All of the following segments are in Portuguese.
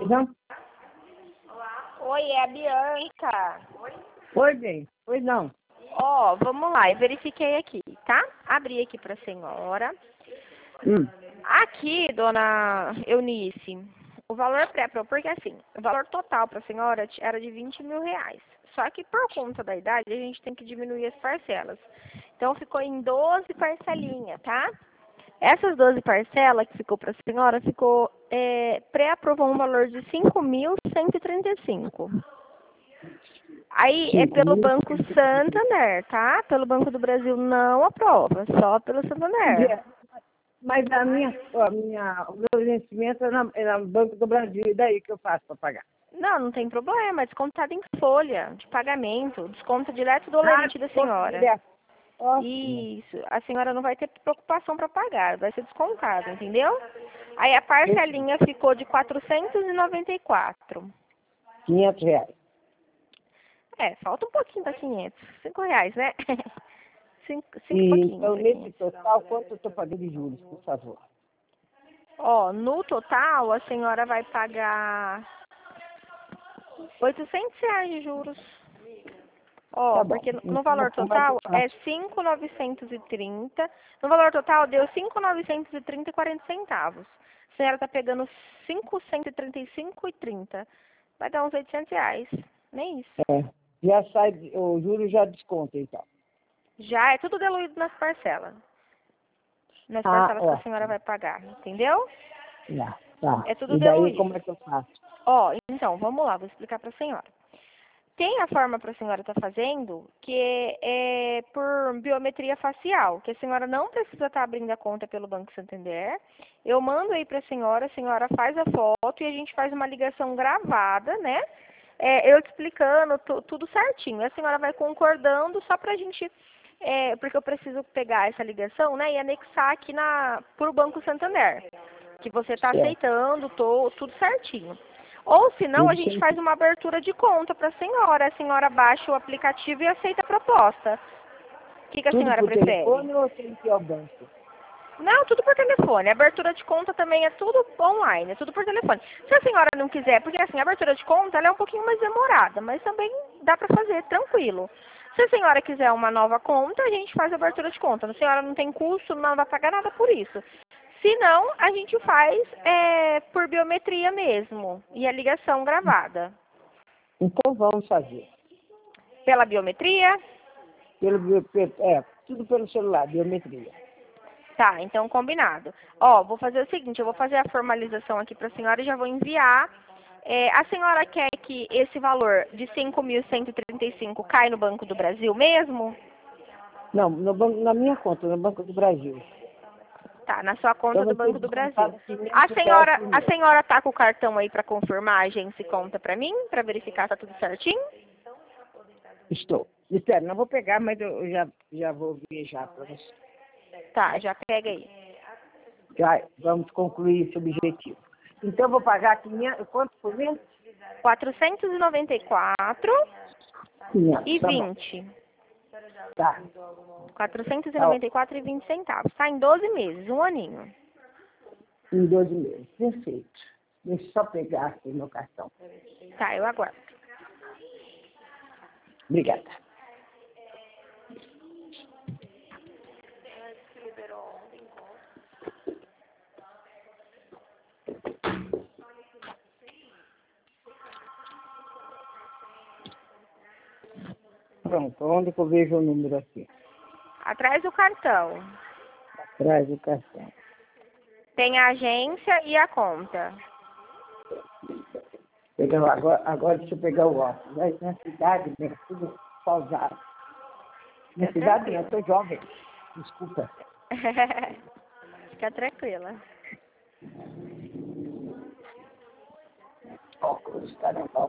Pois não? Oi, é a Bianca. Oi, bem. Pois não. Ó, vamos lá, eu verifiquei aqui, tá? Abri aqui pra senhora. Aqui, dona Eunice, o valor porque assim, o valor total pra senhora era de 20 mil reais. Só que por conta da idade, a gente tem que diminuir as parcelas. Então ficou em 12 parcelinhas, tá? Essas 12 parcelas que ficou pra senhora, pré-aprovou um valor de 5.135. Aí é pelo Banco Santander, tá? Pelo Banco do Brasil não aprova, só pelo Santander. Mas o meu vencimento é no Banco do Brasil. E daí que eu faço para pagar? Não tem problema, é descontado em folha de pagamento, desconta direto do lerite da senhora. Isso, a senhora não vai ter preocupação para pagar, vai ser descontado, entendeu? Aí a parcelinha ficou de 494. 500 reais. Falta um pouquinho para 500. 5 reais, né? Cinco E pouquinhos. então, nesse total, quanto eu estou pagando de juros, por favor? Ó, no total, a senhora vai pagar 800 reais de juros. Ó, Tá bom. porque no Então, valor como é que eu total é faço? 5.930. No valor total deu 5.930 e 40 centavos. A senhora tá pegando 535,30. Vai dar uns 800 reais. Nem isso. Já sai, o juro já desconta, então. Já é tudo diluído nas parcelas. Nas parcelas que a senhora vai pagar, entendeu? Tá. É tudo E daí, diluído. como é que eu faço? Ó, então, vamos lá, vou explicar para a senhora. Tem a forma para a senhora estar fazendo, que é por biometria facial, que a senhora não precisa estar abrindo a conta pelo Banco Santander. Eu mando aí para a senhora faz a foto e a gente faz uma ligação gravada, né? Eu te explicando tudo certinho. A senhora vai concordando só para a gente, porque eu preciso pegar essa ligação, né, e anexar aqui por Banco Santander, que você está aceitando tudo certinho. Ou se não, a gente faz uma abertura de conta para a senhora baixa o aplicativo e aceita a proposta. O que a senhora prefere? Tudo por telefone ou tem que ir ao banco? Não, tudo por telefone. A abertura de conta também é tudo online, é tudo por telefone. Se a senhora não quiser, porque assim, a abertura de conta ela é um pouquinho mais demorada, mas também dá para fazer tranquilo. Se a senhora quiser uma nova conta, a gente faz a abertura de conta. A senhora não tem custo, não vai pagar nada por isso. Se não, a gente faz por biometria mesmo. E a ligação gravada. Então vamos fazer. Pela biometria? Tudo pelo celular, biometria. Tá, então combinado. Ó, vou fazer o seguinte, eu vou fazer a formalização aqui para a senhora e já vou enviar. A senhora quer que esse valor de 5.135 cai no Banco do Brasil mesmo? Não, na minha conta, no Banco do Brasil. Tá, na sua conta do Banco do Brasil. A 500 senhora tá com o cartão aí para confirmar a agência e conta para mim, para verificar se tá tudo certinho? Estou. Espera, não vou pegar, mas eu já vou viajar para você. Tá, já pega aí. Já, vamos concluir esse objetivo. Então, eu vou pagar 500, quanto por mês? 494 e 20. Tá. 494 e 20 centavos. Tá em 12 meses, um aninho. Em 12 meses. Perfeito. Deixa eu só pegar aqui meu cartão. Tá, eu aguardo. Obrigada. Pronto, onde que eu vejo o número aqui? Atrás do cartão. Atrás do cartão. Tem a agência e a conta. Agora deixa eu pegar o óculos. Aí, na cidade, né, tudo pausado. Na cidade, eu tô jovem. Desculpa. Fica tranquila. Óculos, caramba.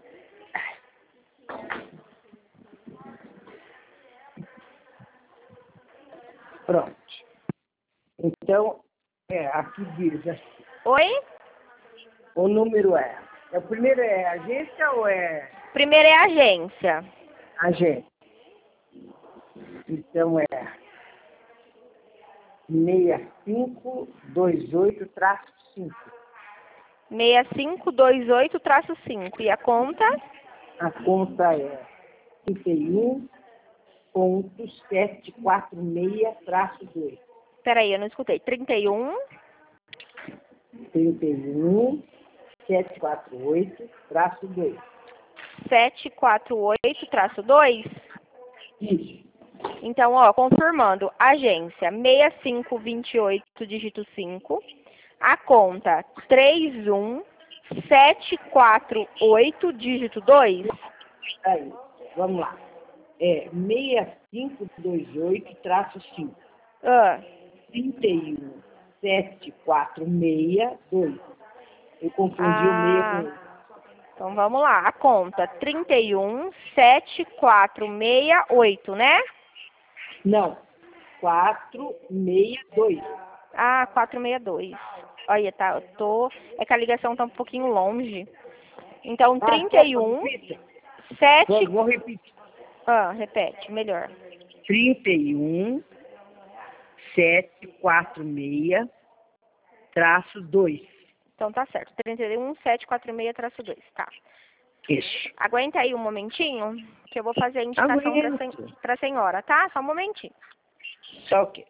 Pronto. Então, aqui diz assim. Oi? O número o primeiro é agência ou é... Primeiro é a agência. Agência. Então, 6528-5. 6528-5. E a conta? A conta é 31.746-2. Peraí, eu não escutei. 31.748-2. 748-2? Isso. Então, ó, confirmando, agência 6528, dígito 5, a conta 31748, dígito 2. Aí, vamos lá. É 6528-5. Ah, 31.746-2. Eu confundi o meia com o. então vamos lá, a conta 317468, né? Não, 462. Ah, 462. Olha, tá, é que a ligação tá um pouquinho longe. Então, Quer que eu 31, repita? 7... Vou repetir. repete, melhor. 31.746-2. Então tá certo, 31746-2, tá. Isso. Aguenta aí um momentinho, que eu vou fazer a indicação Aguento. pra senhora, tá? Só um momentinho. Tá ok.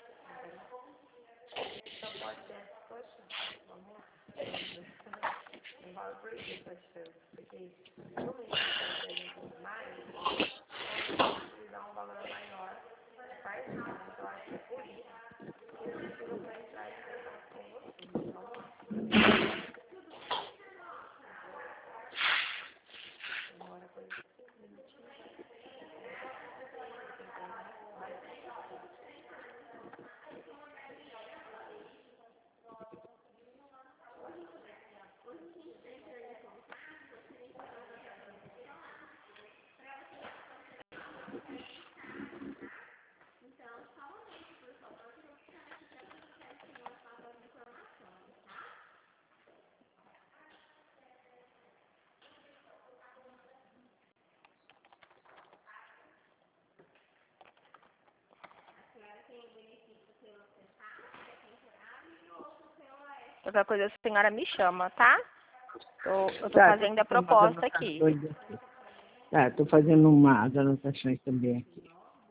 Qualquer coisa a senhora me chama, tá? Eu tô Tá, fazendo a proposta aqui. Tá, tô fazendo umas anotações também aqui.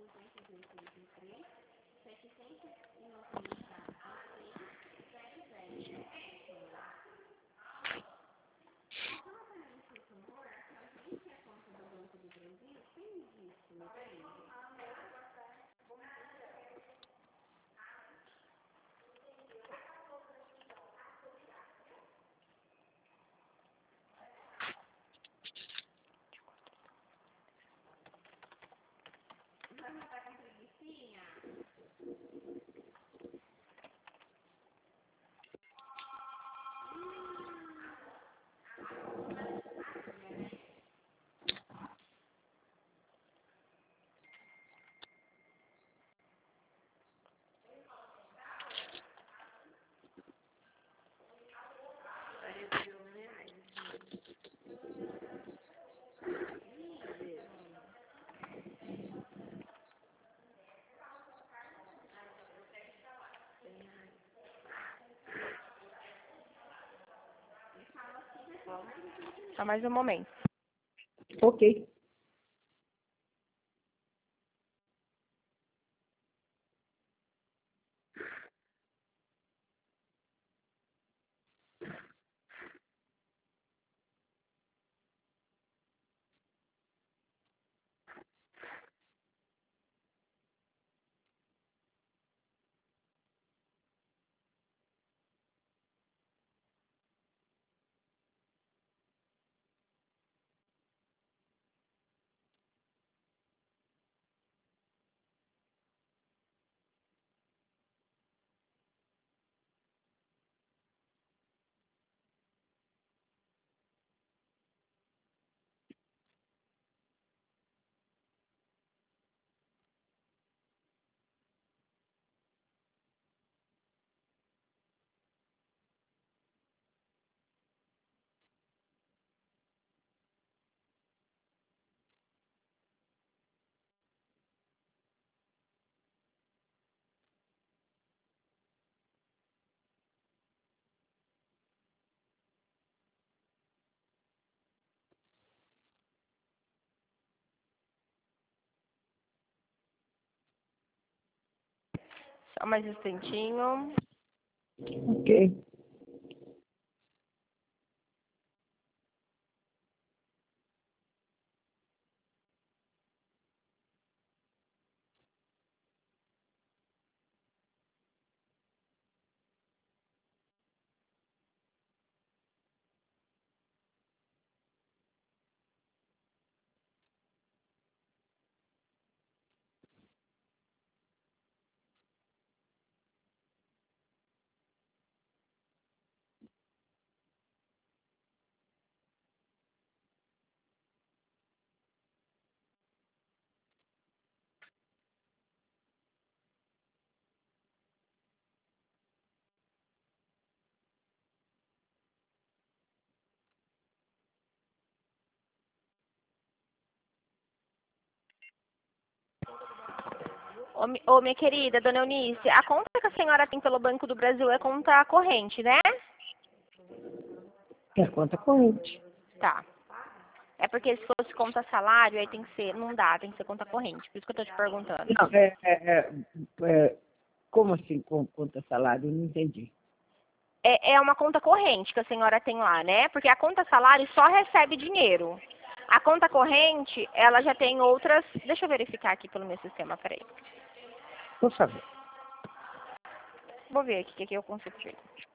Só mais um momento. Ok. Só mais um instantinho. Ok. Ô, minha querida, dona Eunice, a conta que a senhora tem pelo Banco do Brasil é conta corrente, né? É conta corrente. Tá. É porque se fosse conta salário, aí tem que ser, não dá, tem que ser conta corrente. Por isso que eu tô te perguntando. Não, como assim com conta salário? Eu não entendi. É uma conta corrente que a senhora tem lá, né? Porque a conta salário só recebe dinheiro. A conta corrente, ela já tem outras. Deixa eu verificar aqui pelo meu sistema, peraí. Por favor. Vou ver aqui o que eu consigo ver.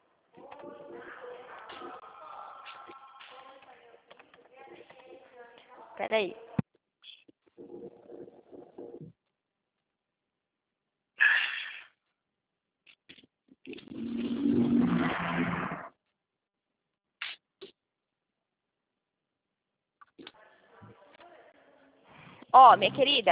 Peraí. Ó, minha querida,